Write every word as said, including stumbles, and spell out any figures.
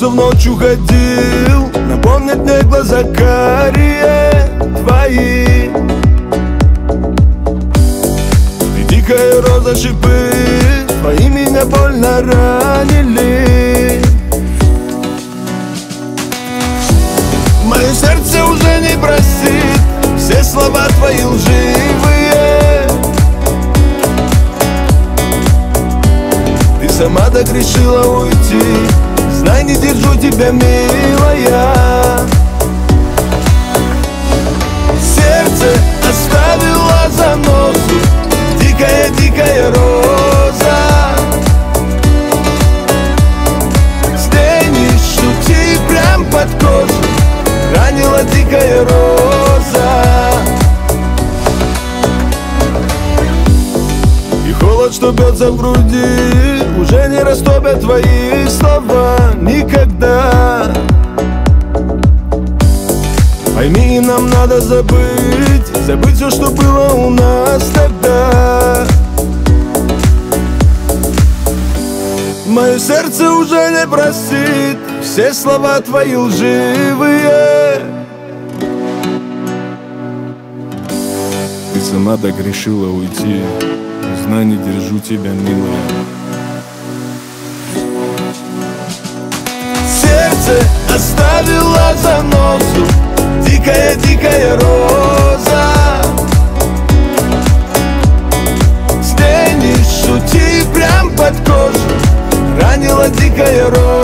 что в ночь уходил, напомнят мне глаза карие твои. Ты дикая роза, шипы твои меня больно ранили. Мое сердце уже не простит все слова твои лживые. Ты сама так решила уйти, знай, не держу тебя, милая. Сердце оставила занозу, дикая-дикая роза. С ней не шути прям под кожу, ранила дикая роза. И холод, что бьется в груди, уже не растопят твои слова никогда. Пойми, нам надо забыть, забыть все, что было у нас тогда. Мое сердце уже не простит все слова твои лживые. Ты сама так решила уйти, знай, не держу тебя, милая. Сердце оставила занозу, дикая-дикая роза. С ней не шути прям под кожу, ранила дикая роза.